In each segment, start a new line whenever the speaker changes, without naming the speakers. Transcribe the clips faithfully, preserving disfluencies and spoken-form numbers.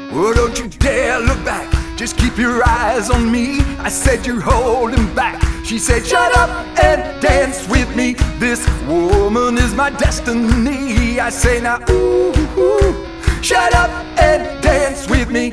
Oh, don't you dare look back, just keep your eyes on me. I said you're holding back. She said shut up and dance with me. This woman is my destiny. I say now ooh, ooh, shut up and dance with me.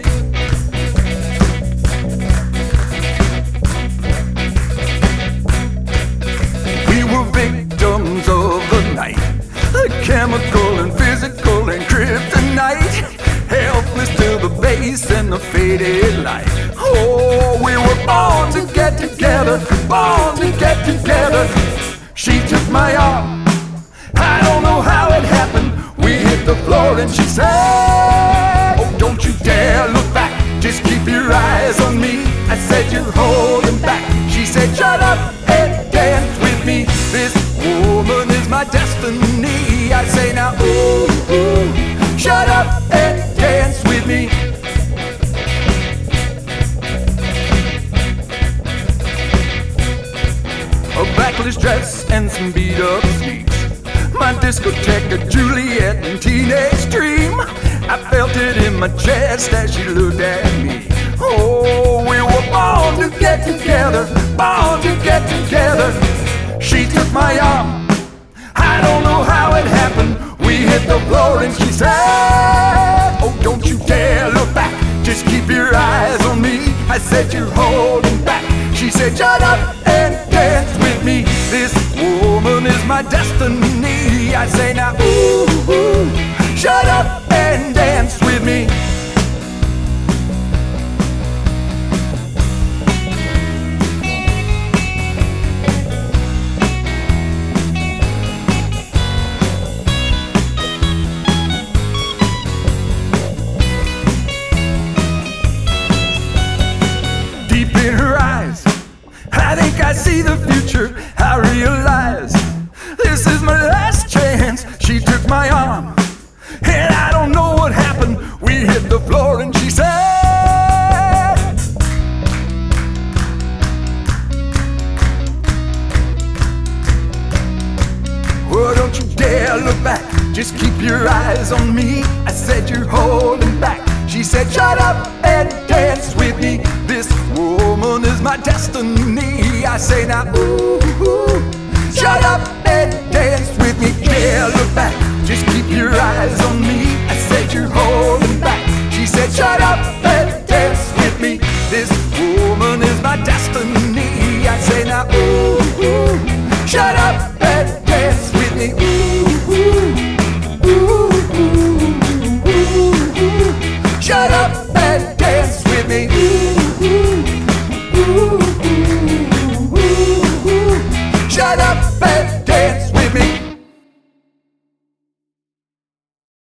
We were victims of the night, chemical and physical and kryptonite, helpless to the bass and the faded light. Oh, we were born to get together, born to get together. She took my arm, I don't know how it happened. We hit the floor and she said, oh, don't you dare look back, just keep your eyes on me. I said you're holding back. She said shut up and dance with me. This woman is my destiny. I say now ooh, ooh, shut up and dance with me. A backless dress and some beat up sneaks, my discotheque, a Juliet and teenage dream. I felt it in my chest as she looked at me. Oh, we were born to get together, born to get together. She took my arm, I don't know how it happened. We hit the floor and she said, oh, don't you dare look back, just keep your eyes on me. I said you're holding back. She said shut up and dance with me. This woman is my destiny. I say now ooh, ooh, shut up and dance with me. In her eyes, I think I see the future. I realize this is my last chance. She took my arm, and I don't know what happened. We hit the floor and she said, oh, don't you dare look back, just keep your eyes on me. I said you're holding back. She said shut up and dance with me. This woman is my destiny. I say now ooh, ooh, shut up and dance with me. Yeah, look back, just keep your eyes on me. I said you're holding back. She said shut up and dance with me. This woman is my destiny. I say now ooh, ooh, shut up and dance with me. Ooh.